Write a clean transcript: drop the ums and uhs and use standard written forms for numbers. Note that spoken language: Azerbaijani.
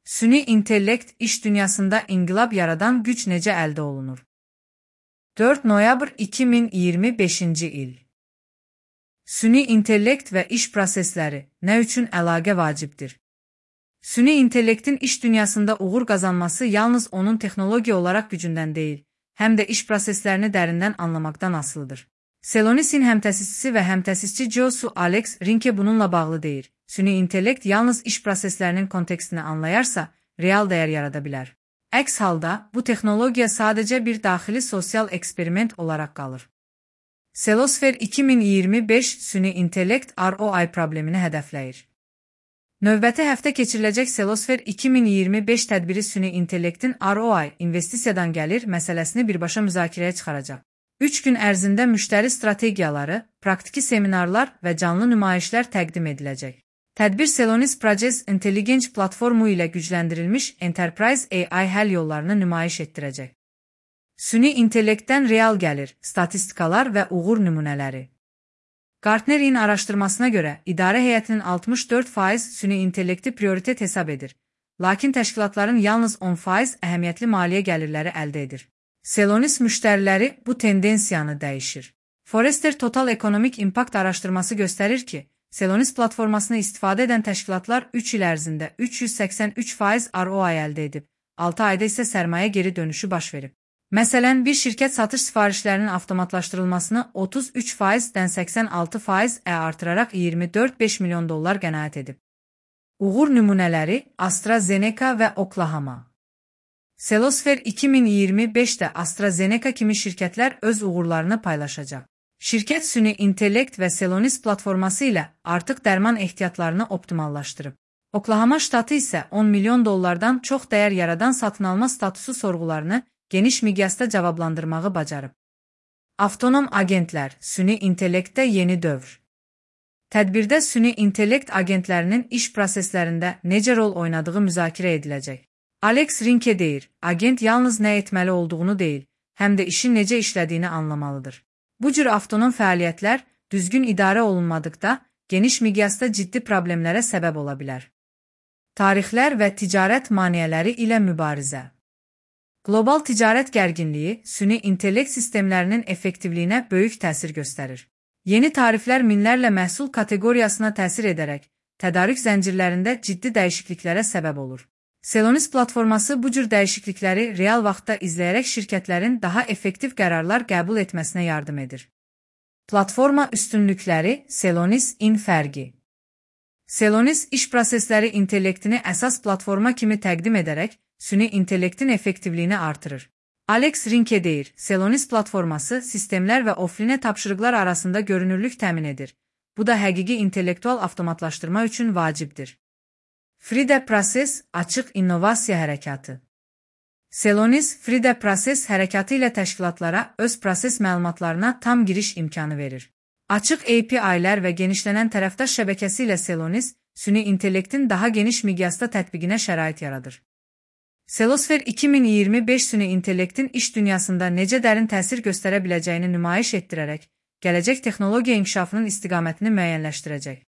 Süni intellekt iş dünyasında inqilab yaradan güc necə əldə olunur? 4 noyabr 2025-ci il. Süni intellekt və iş prosesləri nə üçün əlaqə vacibdir? Süni intellektin iş dünyasında uğur qazanması yalnız onun texnologiya olaraq gücündən deyil, həm də iş proseslərini dərindən anlamaqdan asılıdır. Celonis'in həmtəsisçisi və həmtəsisçi Josu Alex Rinke bununla bağlı deyir. Süni intellekt yalnız iş proseslərinin kontekstini anlayarsa, real dəyər yarada bilər. Əks halda, bu texnologiya sadəcə bir daxili sosial eksperiment olaraq qalır. Celosfer 2025 süni intellekt ROI problemini hədəfləyir. Növbəti həftə keçiriləcək Celosfer 2025 tədbiri süni intellektin ROI, investisiyadan gəlir məsələsini birbaşa müzakirəyə çıxaracaq. 3 gün ərzində müştəri strategiyaları, praktiki seminarlar və canlı nümayişlər təqdim ediləcək. Tədbir Celonis Project Intelligence platformu ilə gücləndirilmiş Enterprise AI həll yollarını nümayiş etdirəcək. Süni intellektdən real gəlir, statistikalar və uğur nümunələri. Gartner'in araşdırmasına görə, idarə heyətinin 64% süni intellekti prioritet hesab edir, lakin təşkilatların yalnız 10% əhəmiyyətli maliyyə gəlirləri əldə edir. Celonis müştəriləri bu tendensiyanı dəyişir. Forrester Total Economic Impact araşdırması göstərir ki, Celonis platformasını istifadə edən təşkilatlar 3 il ərzində 383% ROI əldə edib, 6 ayda isə sərmayə geri dönüşü baş verib. Məsələn, bir şirkət satış sifarişlərinin avtomatlaşdırılmasını 33%-dən 86%-ə artıraraq $24,5 milyon qənaət edib. Uğur nümunələri AstraZeneca və Oklahoma. Celosfer 2025-də AstraZeneca kimi şirkətlər öz uğurlarını paylaşacaq. Şirkət süni intellekt və Celonis platforması ilə artıq dərman ehtiyatlarını optimallaşdırıb. Oklahoma ştatı isə $10 milyon çox dəyər yaradan satın alma statusu sorğularını geniş miqyasda cavablandırmağı bacarıb. Avtonom agentlər, süni intellektdə yeni dövr. Tədbirdə süni intellekt agentlərinin iş proseslərində necə rol oynadığı müzakirə ediləcək. Alex Rinke deyir, agent yalnız nə etməli olduğunu deyil, həm də işin necə işlədiyini anlamalıdır. Bu cür avtonom fəaliyyətlər düzgün idarə olunmadıqda geniş miqyasda ciddi problemlərə səbəb ola bilər. Tarixlər və ticarət maneələri ilə mübarizə. Qlobal ticarət gərginliyi süni intellekt sistemlərinin effektivliyinə böyük təsir göstərir. Yeni tariflər minlərlə məhsul kateqoriyasına təsir edərək, tədarük zəncirlərində ciddi dəyişikliklərə səbəb olur. Celonis platforması bu cür dəyişiklikləri real vaxtda izləyərək şirkətlərin daha effektiv qərarlar qəbul etməsinə yardım edir. Platforma üstünlükləri, Celonis-in fərqi. Celonis iş prosesləri intellektini əsas platforma kimi təqdim edərək, süni intellektin effektivliyini artırır. Alex Rinke deyir, Celonis platforması sistemlər və offline tapşırıqlar arasında görünürlük təmin edir. Bu da həqiqi intellektual avtomatlaşdırma üçün vacibdir. Free Proses açıq innovasiya hərəkatı. Celonis Free Proses hərəkatı ilə təşkilatlara öz proses məlumatlarına tam giriş imkanı verir. Açıq API-lər və genişlənən tərəfdaş şəbəkəsi ilə Celonis süni intellektin daha geniş miqyasda tətbiqinə şərait yaradır. Celosfer 2025 süni intellektin iş dünyasında necə dərin təsir göstərə biləcəyini nümayiş etdirərək, gələcək texnologiya inkişafının istiqamətini müəyyənləşdirəcək.